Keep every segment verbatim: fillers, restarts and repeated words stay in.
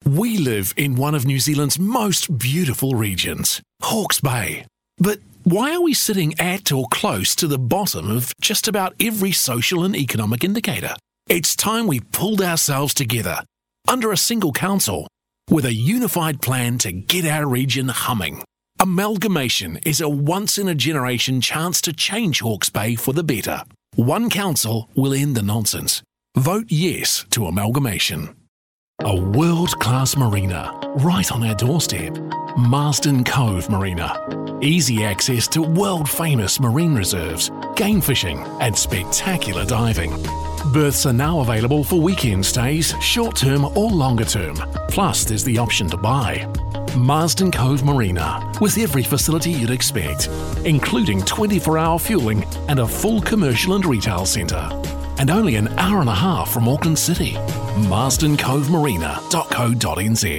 We live in one of New Zealand's most beautiful regions, Hawke's Bay. But why are we sitting at or close to the bottom of just about every social and economic indicator? It's time we pulled ourselves together under a single council with a unified plan to get our region humming. Amalgamation is a once-in-a-generation chance to change Hawke's Bay for the better. One council will end the nonsense. Vote yes to amalgamation. A world-class marina right on our doorstep. Marsden Cove Marina. Easy access to world-famous marine reserves, game fishing and spectacular diving. Berths are now available for weekend stays, short-term or longer-term. Plus, there's the option to buy. Marsden Cove Marina, with every facility you'd expect, including twenty-four hour fueling and a full commercial and retail centre. And only an hour and a half from Auckland City. marsden cove marina dot co dot n z.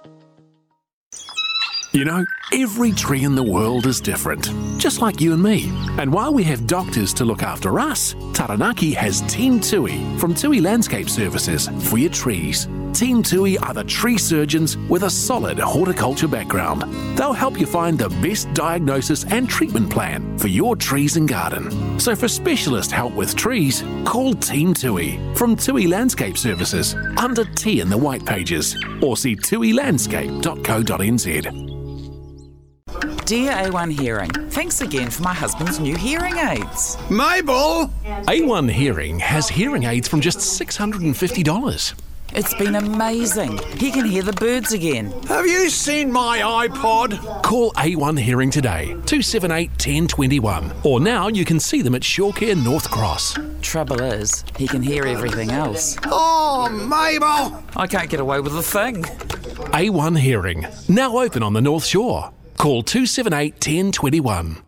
You know, every tree in the world is different, just like you and me. And while we have doctors to look after us, Taranaki has Team Tui from Tui Landscape Services for your trees. Team Tui are the tree surgeons with a solid horticulture background. They'll help you find the best diagnosis and treatment plan for your trees and garden. So for specialist help with trees, call Team Tui from Tui Landscape Services under T in the white pages or see tui landscape dot co dot n z. Dear A one Hearing, thanks again for my husband's new hearing aids. Mabel! A one Hearing has hearing aids from just six hundred fifty dollars. It's been amazing. He can hear the birds again. Have you seen my iPod? Call A one Hearing today, two seven eight, one zero two one. Or now you can see them at Shawcare North Cross. Trouble is, he can hear everything else. Oh, Mabel! I can't get away with a thing. A one Hearing, now open on the North Shore. Call two seven eight, one zero two one.